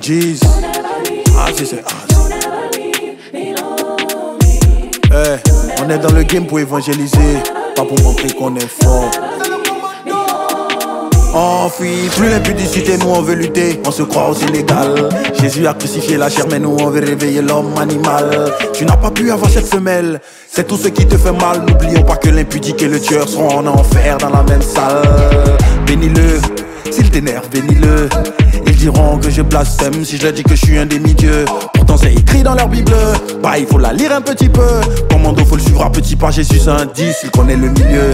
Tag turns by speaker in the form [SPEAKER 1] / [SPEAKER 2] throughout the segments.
[SPEAKER 1] Jeez. Ah, c'est on est dans le game pour évangéliser, pas pour montrer qu'on est fort. On fuit plus l'impudicité, nous on veut lutter, on se croit au Sénégal. Jésus a crucifié la chair, mais nous on veut réveiller l'homme animal. Tu n'as pas pu avoir cette femelle, c'est tout ce qui te fait mal. N'oublions pas que l'impudique et le tueur seront en enfer dans la même salle. Bénis-le, s'il t'énerve, bénis-le. Ils diront que je blasphème si je leur dis que je suis un demi-dieu. Pourtant c'est écrit dans leur Bible, bah il faut la lire un petit peu. Commando faut le suivre à petits pas, Jésus c'est un 10, il connaît le milieu.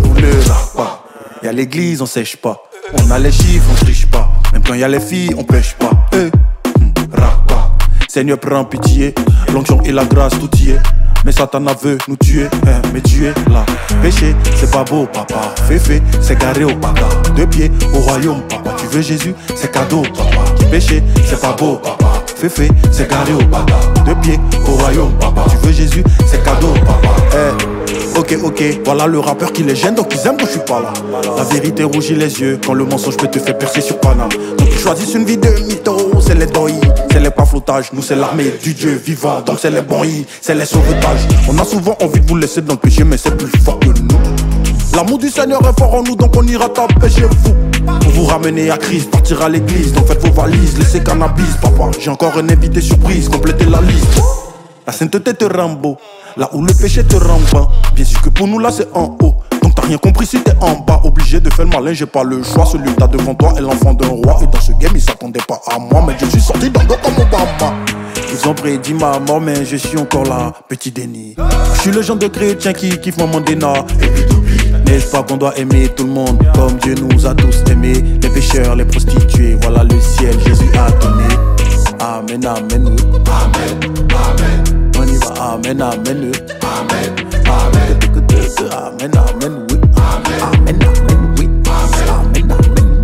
[SPEAKER 1] Y'a l'église, on sèche pas. On a les chiffres, on triche pas. Même quand y'a les filles, on pêche pas. Rapa. Seigneur prends pitié. L'onction et la grâce, tout y est. Mais Satan veut nous tuer, mais tu es là. Péché, c'est pas beau, papa. Féfé, c'est garé au papa. 2 pieds au royaume, papa. Tu veux Jésus, c'est cadeau, papa. Péché, c'est pas beau, papa. Féfé, c'est garé au papa. 2 pieds au royaume, papa. Tu veux Jésus, c'est cadeau, papa. Ok, voilà le rappeur qui les gêne, donc ils aiment que je suis pas là. La vérité rougit les yeux quand le mensonge peut te faire percer sur Paname. Donc ils choisissent une vie de mytho, c'est les doi, c'est les pas flottages. Nous c'est l'armée du Dieu vivant, donc c'est les bons, c'est les sauvetages. On a souvent envie de vous laisser dans le péché, mais c'est plus fort que nous. L'amour du Seigneur est fort en nous, donc on ira taper chez vous. Pour vous ramener à Christ, partir à l'église, donc faites vos valises, laissez cannabis, papa. J'ai encore un invité surprise, complétez la liste. La sainteté te rend beau, là où le péché te rend bas. Bien sûr que pour nous là c'est en haut, donc t'as rien compris si t'es en bas. Obligé de faire le malin, j'ai pas le choix. Celui que t'as devant toi est l'enfant d'un roi. Et dans ce game ils s'attendaient pas à moi, mais je suis sorti d'un dos comme Obama. Ils ont prédit ma mort, mais je suis encore là, petit déni. Je suis le genre de chrétien qui kiffe mon mandéna. Et puis t'oublies, n'est-ce pas qu'on doit aimer tout le monde comme Dieu nous a tous aimés. Les pécheurs, les prostituées, voilà le ciel, Jésus a donné. Amen, amen, oui. Amen, amen. On y va, amen, amen, oui. Amen, amen. Amen, amen, oui. Amen, amen, oui. Amen, amen.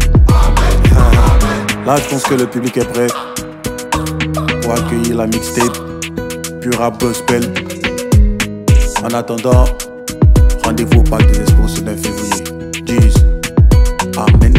[SPEAKER 1] Amen. Là, je pense que le public est prêt pour accueillir la mixtape Pure Rap Gospel. En attendant, rendez-vous au Parc des Expos le 9 février. Jeez. Amen.